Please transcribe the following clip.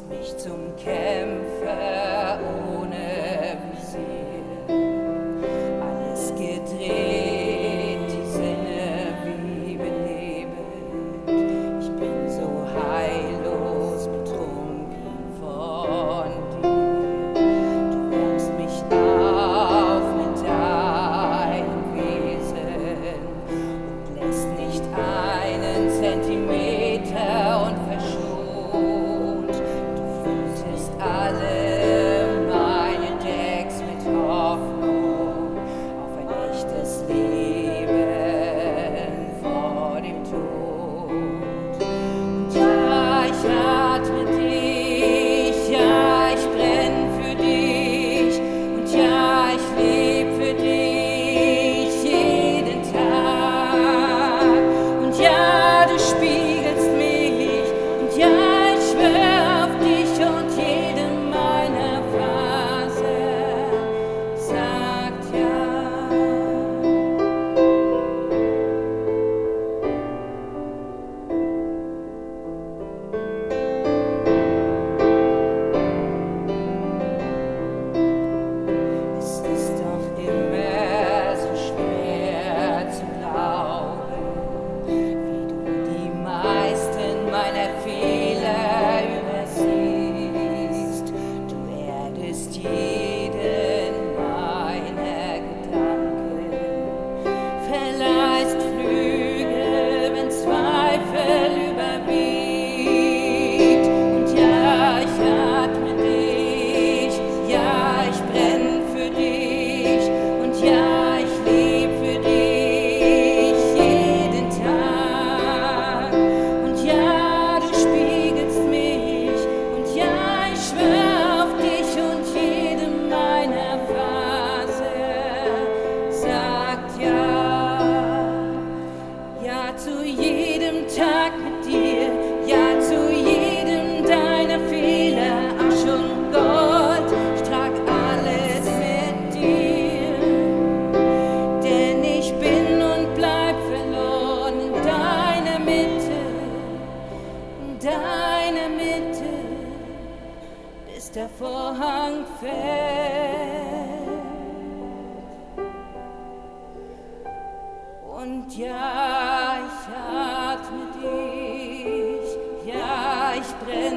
mich zum Kämpfer ohne Visier. Alles gedreht, die Sinne wie belebt. Ich bin so heillos betrunken von dir. Du wärmst mich auf mit deinem Wesen und lässt nicht einen Zentimeter unverschont. Du fülltest alle meine Decks mit Hoffnung auf ein echtes Leben vor dem Tod. Und ja, ich atme dich, ja, ich brenn für dich, und ja, ich leb für dich jeden Tag. Und ja, du spiegelst mich, und ja, ich schwör auf dich, und jede meiner Faser sagt ja. Es ist doch immer so schwer zu glauben, wie du die meisten meiner Fehler übersiehst. Du erdest jeden meiner Gedanken, verleihst Flügel, wenn Zweifel überwiegt. Und ja, ich atme dich, ja, ich brenn für dich, und ja, ich leb für dich jeden Tag. Und ja, du spiegelst mich, und ja, ich schwör auf dich, und jede meiner Faser sagt ja. Ja zu jedem Tag mit dir, ja zu jedem deiner Fehler, Asch und Gold, ich trag alles mit dir. Denn ich bin und bleib verloren in deiner Mitte, bis der Vorhang fällt. Und ja, ich atme dich, ja, ich brenne